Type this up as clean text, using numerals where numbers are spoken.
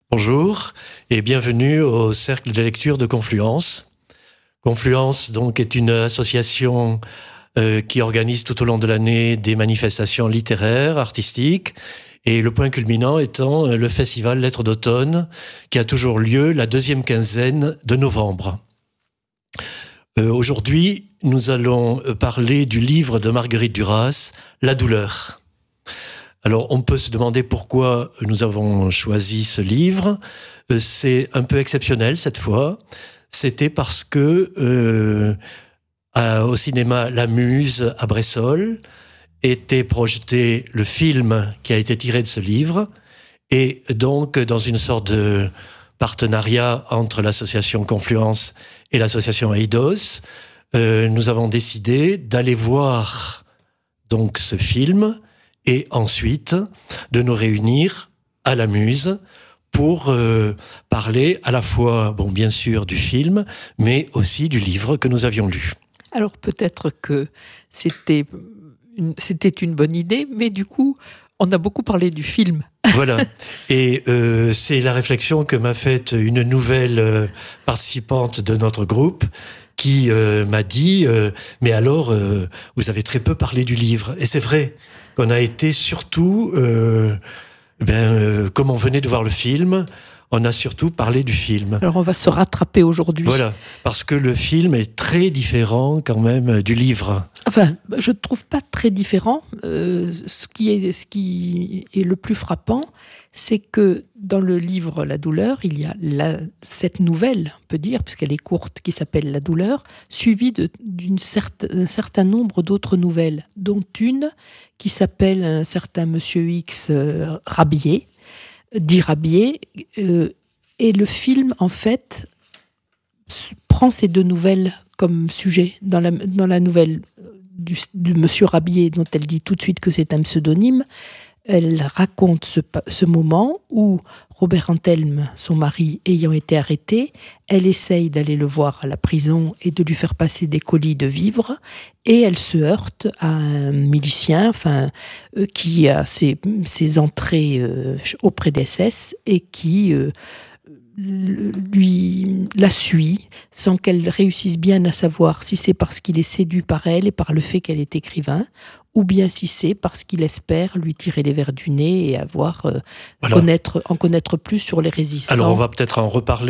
Bonjour et bienvenue au Cercle de lecture de Confluence. Confluence donc est une association qui organise tout au long de l'année des manifestations littéraires, artistiques, et le point culminant étant le festival Lettres d'automne qui a toujours lieu la deuxième quinzaine de novembre. Aujourd'hui, nous allons parler du livre de Marguerite Duras, La douleur. Alors, on peut se demander pourquoi nous avons choisi ce livre. C'est un peu exceptionnel cette fois. C'était parce que au cinéma La Muse à Bressolles était projeté le film qui a été tiré de ce livre. Et donc, dans une sorte de partenariat entre l'association Confluence et l'association Eidos, nous avons décidé d'aller voir donc ce film et ensuite de nous réunir à la Muse pour parler à la fois, bien sûr, du film, mais aussi du livre que nous avions lu. Alors peut-être que c'était une bonne idée, mais du coup, on a beaucoup parlé du film. Voilà, et c'est la réflexion que m'a faite une nouvelle participante de notre groupe, qui m'a dit mais alors vous avez très peu parlé du livre. Et c'est vrai qu'on a été surtout comme on venait de voir le film, on a surtout parlé du film. Alors on va se rattraper aujourd'hui. Voilà, parce que le film est très différent quand même du livre. Enfin, je ne trouve pas très différent. Ce qui est le plus frappant, c'est que dans le livre La douleur, il y a cette nouvelle, on peut dire, puisqu'elle est courte, qui s'appelle La douleur, suivie d'un certain nombre d'autres nouvelles, dont une qui s'appelle un certain Monsieur X Rabier, dit Rabier, et le film, en fait, prend ces deux nouvelles comme sujet. Dans la nouvelle du Monsieur Rabier, dont elle dit tout de suite que c'est un pseudonyme, elle raconte ce moment où Robert Antelme, son mari, ayant été arrêté, elle essaye d'aller le voir à la prison et de lui faire passer des colis de vivres, et elle se heurte à un milicien, qui a ses entrées auprès des SS et qui la suit sans qu'elle réussisse bien à savoir si c'est parce qu'il est séduit par elle et par le fait qu'elle est écrivain, ou bien si c'est parce qu'il espère lui tirer les vers du nez et en connaître plus sur les résistants. Alors on va peut-être en reparler